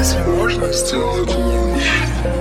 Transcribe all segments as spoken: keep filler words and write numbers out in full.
Если можно, сделай это лучше.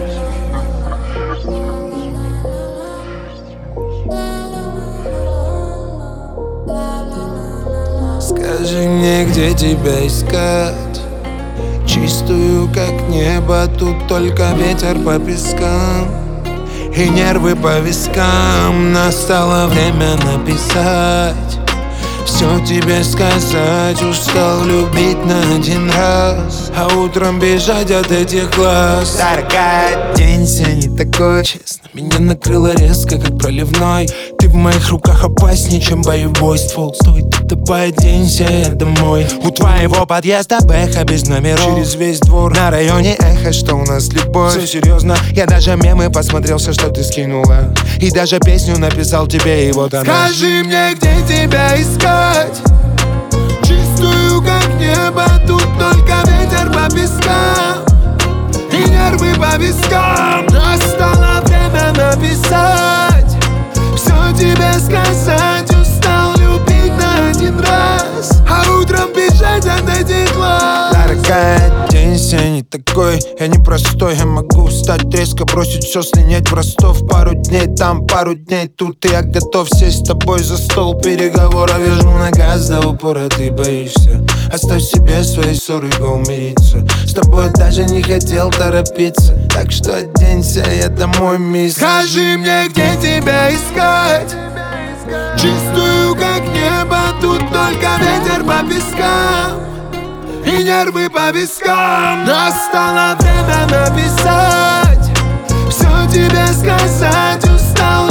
Скажи мне, где тебя искать? Чистую, как небо, тут только ветер по пескам и нервы по вискам. Настало время написать, все тебе сказать. Устал любить на один раз, а утром бежать от этих глаз. Дорогая, день сегодня не такой. Честно, меня накрыло резко, как проливной. Ты в моих руках опаснее, чем боевой ствол. Стоит тобой, оденься, я домой. У твоего подъезда бэха без номеров. Через весь двор на районе эхо, что у нас любовь. Все серьезно, я даже мемы посмотрелся, что ты скинула. И даже песню написал тебе, и вот она. Скажи мне, где тебя искать? Чистую, как небо, тут только ветер по пескам и нервы по вискам. Настало время написать, все тебе сказать. Устал любить на один раз, а утром бежать от этих глаз. Дорогая, день сегодня не такой, я не простой. Я могу встать резко, бросить все, слинять в Ростов. Пару дней там, пару дней тут, и я готов сесть с тобой за стол переговоров. Я жму на газ до упора, ты боишься. Оставь себе свои ссоры, го умириться. С тобой даже не хотел торопиться, так что оденься, я домой, мисс. Скажи мне, где тебя искать? Чистую, как небо, тут только ветер по пескам и нервы по вискам. Настало время написать, все тебе сказать. Устал